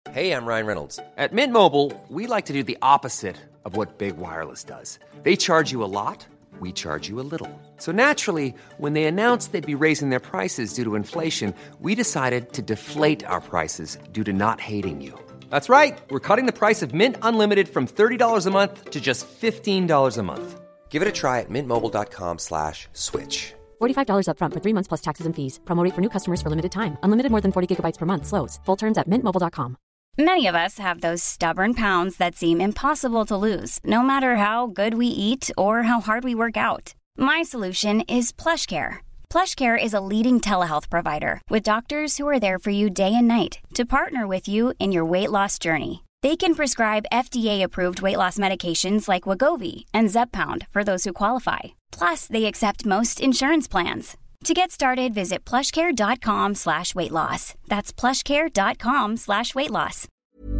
Hey, I'm Ryan Reynolds. At Mint Mobile, we like to do the opposite of what Big Wireless does. They charge you a lot, we charge you a little. So naturally, when they announced they'd be raising their prices due to inflation, we decided to deflate our prices due to not hating you. That's right. We're cutting the price of Mint Unlimited from $30 a month to just $15 a month. Give it a try at mintmobile.com/switch. $45 up front for 3 months plus taxes and fees. Promo rate for new customers for limited time. Unlimited more than 40 gigabytes per month. Slows full terms at mintmobile.com. Many of us have those stubborn pounds that seem impossible to lose, no matter how good we eat or how hard we work out. My solution is PlushCare. PlushCare is a leading telehealth provider with doctors who are there for you day and night to partner with you in your weight loss journey. They can prescribe FDA-approved weight loss medications like Wegovy and Zepbound for those who qualify. Plus, they accept most insurance plans. To get started, visit plushcare.com/weightloss. That's plushcare.com/weightloss.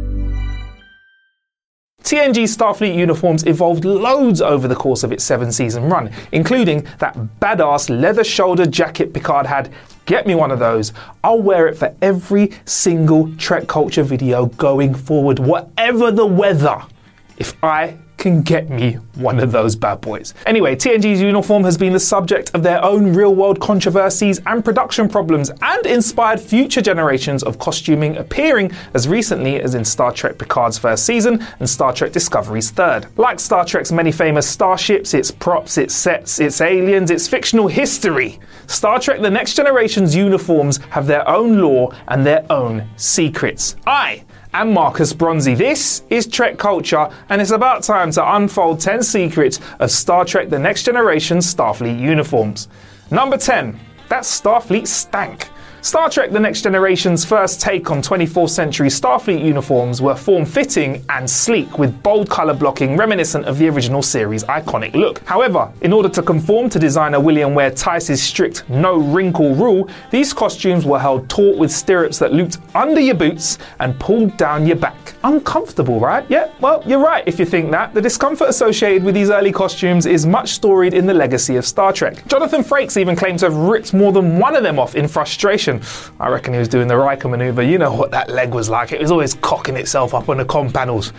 TNG Starfleet uniforms evolved loads over the course of its 7-season run, including that badass leather-shouldered jacket Picard had. Get me one of those. I'll wear it for every single Trek Culture video going forward, whatever the weather. If I can get me one of those bad boys. Anyway, TNG's uniform has been the subject of their own real-world controversies and production problems, and inspired future generations of costuming, appearing as recently as in Star Trek Picard's first season and Star Trek Discovery's third. Like Star Trek's many famous starships, its props, its sets, its aliens, its fictional history, Star Trek The Next Generation's uniforms have their own lore and their own secrets. I'm Marcus Bronzy. This is Trek Culture, and it's about time to unfold 10 secrets of Star Trek The Next Generation Starfleet uniforms. Number 10. That Starfleet stank. Star Trek The Next Generation's first take on 24th century Starfleet uniforms were form-fitting and sleek, with bold colour blocking reminiscent of the original series' iconic look. However, in order to conform to designer William Ware Tice's strict no-wrinkle rule, these costumes were held taut with stirrups that looped under your boots and pulled down your back. Uncomfortable, right? Yeah, well, you're right if you think that. The discomfort associated with these early costumes is much storied in the legacy of Star Trek. Jonathan Frakes even claimed to have ripped more than one of them off in frustration. I reckon he was doing the Riker manoeuvre. You know what that leg was like. It was always cocking itself up on the comm panels.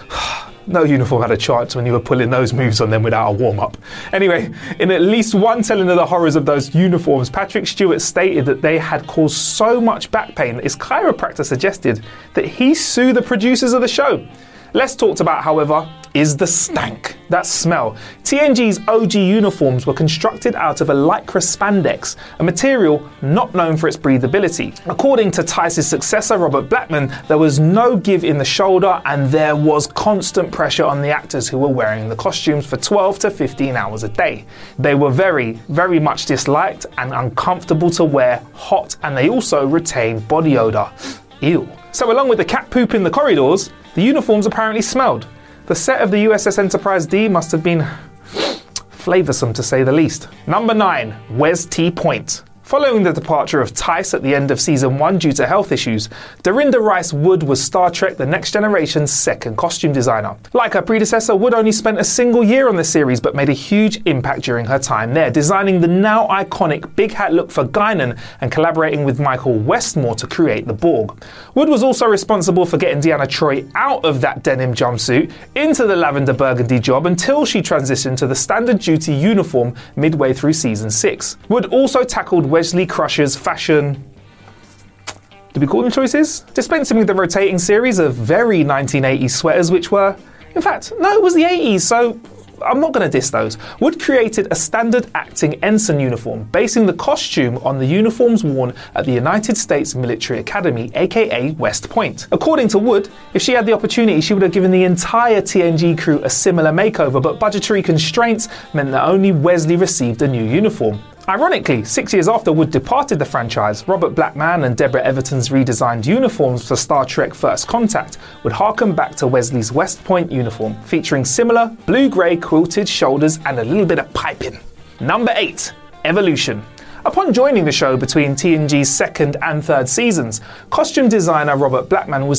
No uniform had a chance when you were pulling those moves on them without a warm-up. Anyway, in at least one telling of the horrors of those uniforms, Patrick Stewart stated that they had caused so much back pain that his chiropractor suggested that he sue the producers of the show. Less talked about, however, is the stank, that smell. TNG's OG uniforms were constructed out of a lycra spandex, a material not known for its breathability. According to Tice's successor, Robert Blackman, there was no give in the shoulder, and there was constant pressure on the actors who were wearing the costumes for 12 to 15 hours a day. They were very, very much disliked and uncomfortable to wear, hot, and they also retained body odour. Ew. So along with the cat poop in the corridors, the uniforms apparently smelled. The set of the USS Enterprise D must have been flavoursome to say the least. Number 9. Wes T. Point. Following the departure of Tice at the end of Season 1 due to health issues, Dorinda Rice Wood was Star Trek The Next Generation's second costume designer. Like her predecessor, Wood only spent a single year on the series but made a huge impact during her time there, designing the now iconic big hat look for Guinan and collaborating with Michael Westmore to create the Borg. Wood was also responsible for getting Deanna Troi out of that denim jumpsuit into the lavender burgundy job until she transitioned to the standard duty uniform midway through Season 6. Wood also tackled Wesley Crusher's fashion... do we call them choices? Dispensing with the rotating series of very 1980s sweaters, which were... in fact, no, it was the 80s, so I'm not going to diss those. Wood created a standard acting ensign uniform, basing the costume on the uniforms worn at the United States Military Academy, aka West Point. According to Wood, if she had the opportunity, she would have given the entire TNG crew a similar makeover, but budgetary constraints meant that only Wesley received a new uniform. Ironically, 6 years after Wood departed the franchise, Robert Blackman and Deborah Everton's redesigned uniforms for Star Trek First Contact would harken back to Wesley's West Point uniform, featuring similar blue-grey quilted shoulders and a little bit of piping. Number 8. Evolution. Upon joining the show between TNG's second and third seasons, costume designer Robert Blackman was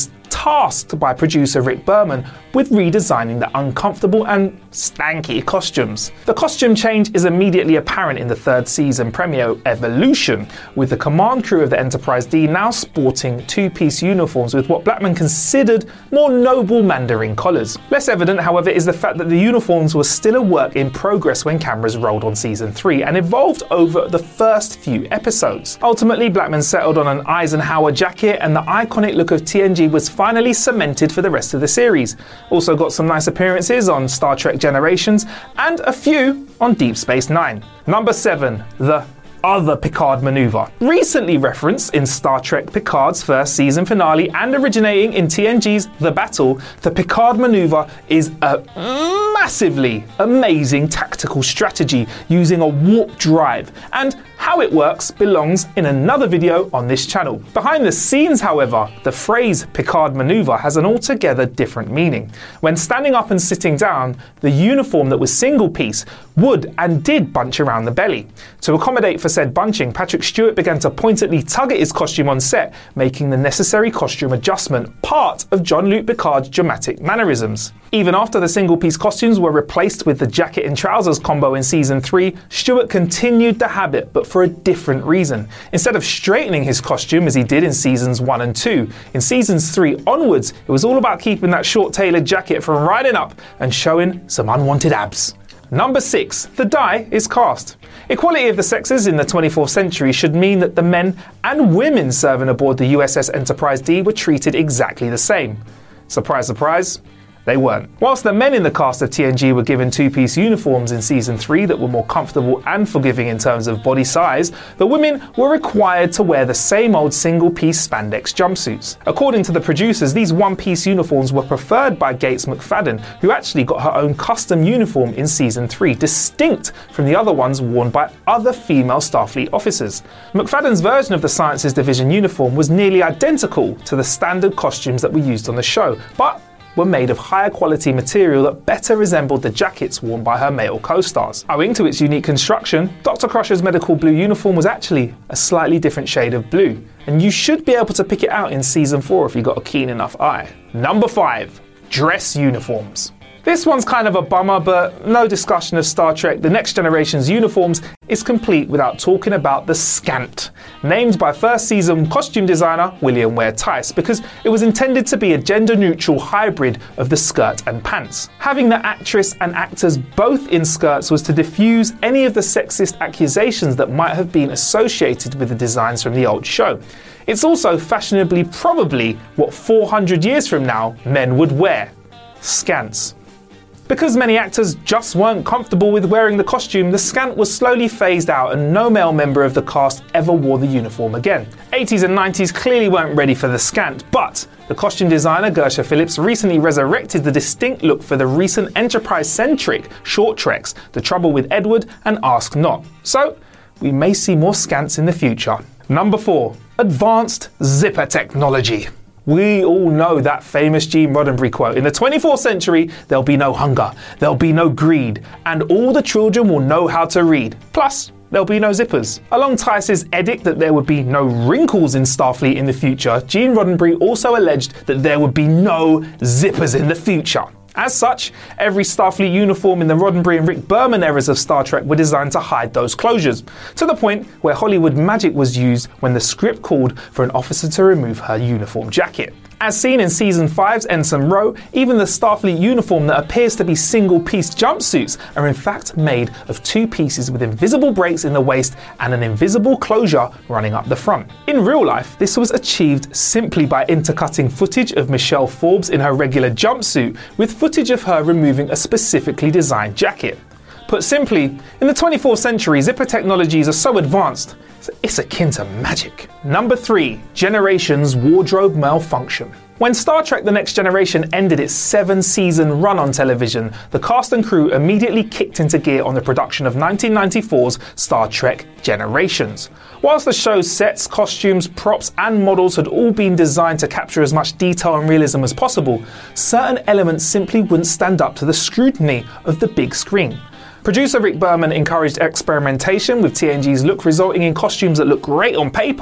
tasked by producer Rick Berman with redesigning the uncomfortable and stanky costumes. The costume change is immediately apparent in the third season premiere Evolution, with the command crew of the Enterprise D now sporting two-piece uniforms with what Blackman considered more noble Mandarin collars. Less evident, however, is the fact that the uniforms were still a work in progress when cameras rolled on season 3 and evolved over the first few episodes. Ultimately, Blackman settled on an Eisenhower jacket, and the iconic look of TNG was finally cemented for the rest of the series. Also got some nice appearances on Star Trek Generations and a few on Deep Space Nine. Number 7, the other Picard maneuver. Recently referenced in Star Trek Picard's first season finale and originating in TNG's The Battle, the Picard maneuver is a massively amazing tactical strategy using a warp drive, and how it works belongs in another video on this channel. Behind the scenes, however, the phrase Picard maneuver has an altogether different meaning. When standing up and sitting down, the uniform that was single piece would and did bunch around the belly. To accommodate for said bunching, Patrick Stewart began to pointedly tug at his costume on set, making the necessary costume adjustment part of Jean-Luc Picard's dramatic mannerisms. Even after the single-piece costumes were replaced with the jacket and trousers combo in season 3, Stewart continued the habit, but for a different reason. Instead of straightening his costume as he did in seasons 1 and 2, in seasons 3 onwards, it was all about keeping that short tailored jacket from riding up and showing some unwanted abs. Number 6, the die is cast. Equality of the sexes in the 24th century should mean that the men and women serving aboard the USS Enterprise D were treated exactly the same. Surprise, surprise. They weren't. Whilst the men in the cast of TNG were given two-piece uniforms in season 3 that were more comfortable and forgiving in terms of body size, the women were required to wear the same old single-piece spandex jumpsuits. According to the producers, these one-piece uniforms were preferred by Gates McFadden, who actually got her own custom uniform in season 3, distinct from the other ones worn by other female Starfleet officers. McFadden's version of the Sciences Division uniform was nearly identical to the standard costumes that were used on the show, but were made of higher quality material that better resembled the jackets worn by her male co-stars. Owing to its unique construction, Dr. Crusher's medical blue uniform was actually a slightly different shade of blue, and you should be able to pick it out in season 4 if you got a keen enough eye. Number 5, dress uniforms. This one's kind of a bummer, but no discussion of Star Trek The Next Generation's uniforms is complete without talking about the Scant, named by first season costume designer William Ware Tice because it was intended to be a gender-neutral hybrid of the skirt and pants. Having the actress and actors both in skirts was to diffuse any of the sexist accusations that might have been associated with the designs from the old show. It's also fashionably probably what 400 years from now men would wear: scants. Because many actors just weren't comfortable with wearing the costume, the Scant was slowly phased out and no male member of the cast ever wore the uniform again. 80s and 90s clearly weren't ready for the Scant, but the costume designer Gersha Phillips recently resurrected the distinct look for the recent Enterprise-centric short treks, The Trouble with Edward and Ask Not. So, we may see more Scants in the future. Number 4, advanced zipper technology. We all know that famous Gene Roddenberry quote: in the 24th century, there'll be no hunger, there'll be no greed, and all the children will know how to read. Plus, there'll be no zippers. Along Tice's edict that there would be no wrinkles in Starfleet in the future, Gene Roddenberry also alleged that there would be no zippers in the future. As such, every Starfleet uniform in the Roddenberry and Rick Berman eras of Star Trek were designed to hide those closures, to the point where Hollywood magic was used when the script called for an officer to remove her uniform jacket. As seen in Season 5's Ensign Ro, even the Starfleet uniform that appears to be single-piece jumpsuits are in fact made of two pieces with invisible breaks in the waist and an invisible closure running up the front. In real life, this was achieved simply by intercutting footage of Michelle Forbes in her regular jumpsuit with footage of her removing a specifically designed jacket. Put simply, in the 24th century, zipper technologies are so advanced, it's akin to magic. Number 3, Generations wardrobe malfunction. When Star Trek The Next Generation ended its 7-season run on television, the cast and crew immediately kicked into gear on the production of 1994's Star Trek Generations. Whilst the show's sets, costumes, props and models had all been designed to capture as much detail and realism as possible, certain elements simply wouldn't stand up to the scrutiny of the big screen. Producer Rick Berman encouraged experimentation with TNG's look, resulting in costumes that look great on paper,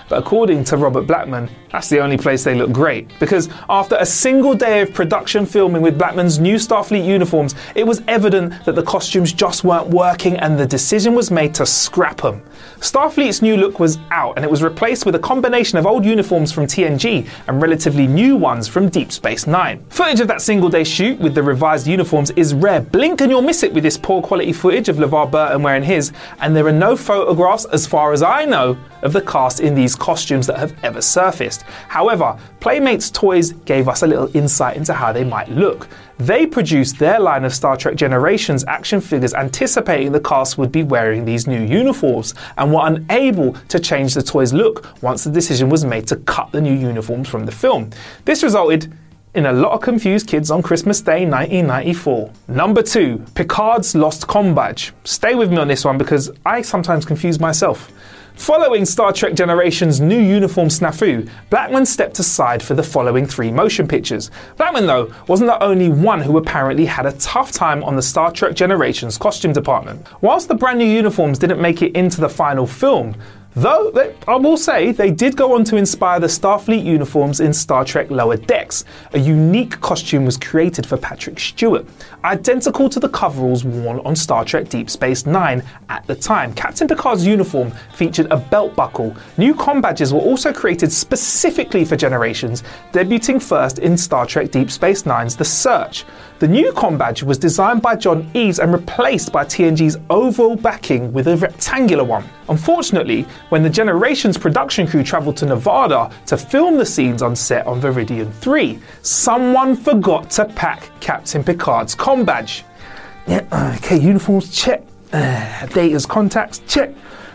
but according to Robert Blackman, that's the only place they look great. Because after a single day of production filming with Blackman's new Starfleet uniforms, it was evident that the costumes just weren't working and the decision was made to scrap them. Starfleet's new look was out and it was replaced with a combination of old uniforms from TNG and relatively new ones from Deep Space Nine. Footage of that single day shoot with the revised uniforms is rare. Blink and you'll miss it with this poor quality footage of LeVar Burton wearing his, and there are no photographs, as far as I know, of the cast in these costumes that have ever surfaced. However, Playmates Toys gave us a little insight into how they might look. They produced their line of Star Trek Generations action figures anticipating the cast would be wearing these new uniforms and were unable to change the toys' look once the decision was made to cut the new uniforms from the film. This resulted in a lot of confused kids on Christmas Day 1994. Number 2, Picard's lost comm badge. Stay with me on this one because I sometimes confuse myself. Following Star Trek Generations' new uniform snafu, Blackman stepped aside for the following 3 motion pictures. Blackman, though, wasn't the only one who apparently had a tough time on the Star Trek Generations costume department. Whilst the brand new uniforms didn't make it into the final film, though, I will say, they did go on to inspire the Starfleet uniforms in Star Trek Lower Decks. A unique costume was created for Patrick Stewart, identical to the coveralls worn on Star Trek Deep Space Nine at the time. Captain Picard's uniform featured a belt buckle. New comm badges were also created specifically for Generations, debuting first in Star Trek Deep Space Nine's The Search. The new comm badge was designed by John Eves and replaced by TNG's oval backing with a rectangular one. Unfortunately, when the Generations production crew travelled to Nevada to film the scenes on set on Veridian 3, someone forgot to pack Captain Picard's comm badge. Yeah, okay, uniforms, check. Data's contacts, check.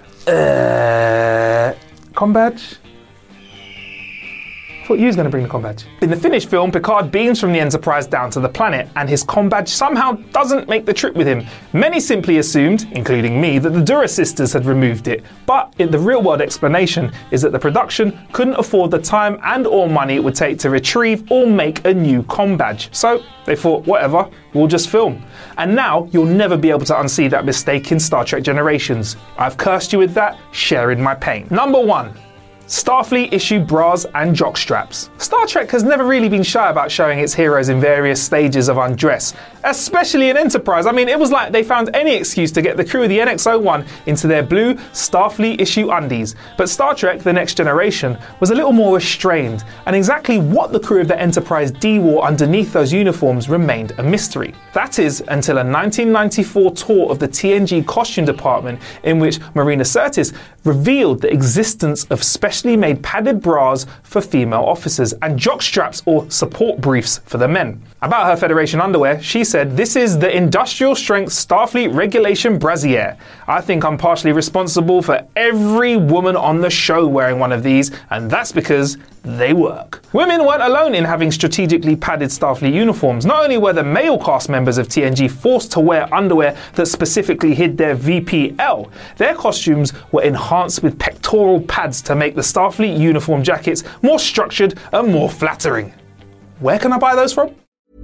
Comm badge? I thought you was going to bring the comm badge. In the finished film, Picard beams from the Enterprise down to the planet, and his comm badge somehow doesn't make the trip with him. Many simply assumed, including me, that the Dura sisters had removed it, but the real-world explanation is that the production couldn't afford the time and or money it would take to retrieve or make a new comm badge. So they thought, whatever, we'll just film. And now you'll never be able to unsee that mistake in Star Trek Generations. I've cursed you with that, sharing my pain. Number 1. Starfleet issue bras and jock straps. Star Trek has never really been shy about showing its heroes in various stages of undress, especially in Enterprise. I mean, it was like they found any excuse to get the crew of the NX-01 into their blue Starfleet issue undies. But Star Trek The Next Generation was a little more restrained, and exactly what the crew of the Enterprise D wore underneath those uniforms remained a mystery. That is, until a 1994 tour of the TNG costume department in which Marina Sirtis revealed the existence of specially made padded bras for female officers and jock straps or support briefs for the men. About her Federation underwear, she said, "This is the industrial strength Starfleet regulation brassiere. I think I'm partially responsible for every woman on the show wearing one of these, and that's because they work." Women weren't alone in having strategically padded Starfleet uniforms. Not only were the male cast members of TNG forced to wear underwear that specifically hid their VPL, their costumes were enhanced with pectoral pads to make the Starfleet uniform jackets more structured and more flattering. Where can I buy those from?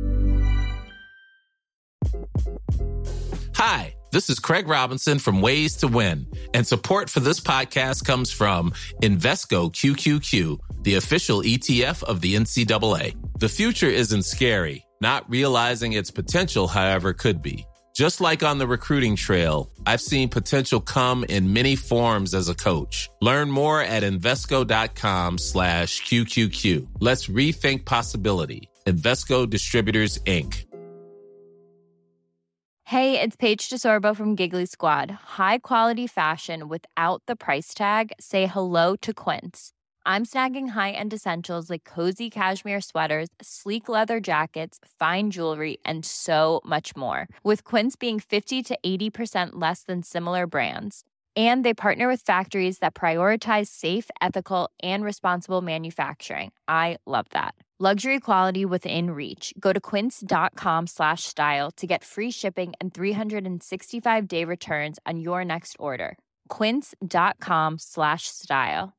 Hi, this is Craig Robinson from Ways to Win, and support for this podcast comes from Invesco QQQ, the official ETF of the NCAA. The future isn't scary. Not realizing its potential, however, could be. Just like on the recruiting trail, I've seen potential come in many forms as a coach. Learn more at Invesco.com/QQQ. Let's rethink possibility. Invesco Distributors, Inc. Hey, it's Paige DeSorbo from Giggly Squad. High quality fashion without the price tag. Say hello to Quince. I'm snagging high-end essentials like cozy cashmere sweaters, sleek leather jackets, fine jewelry, and so much more. With Quince being 50 to 80% less than similar brands. And they partner with factories that prioritize safe, ethical, and responsible manufacturing. I love that. Luxury quality within reach. Go to quince.com/style to get free shipping and 365-day returns on your next order. Quince.com/style.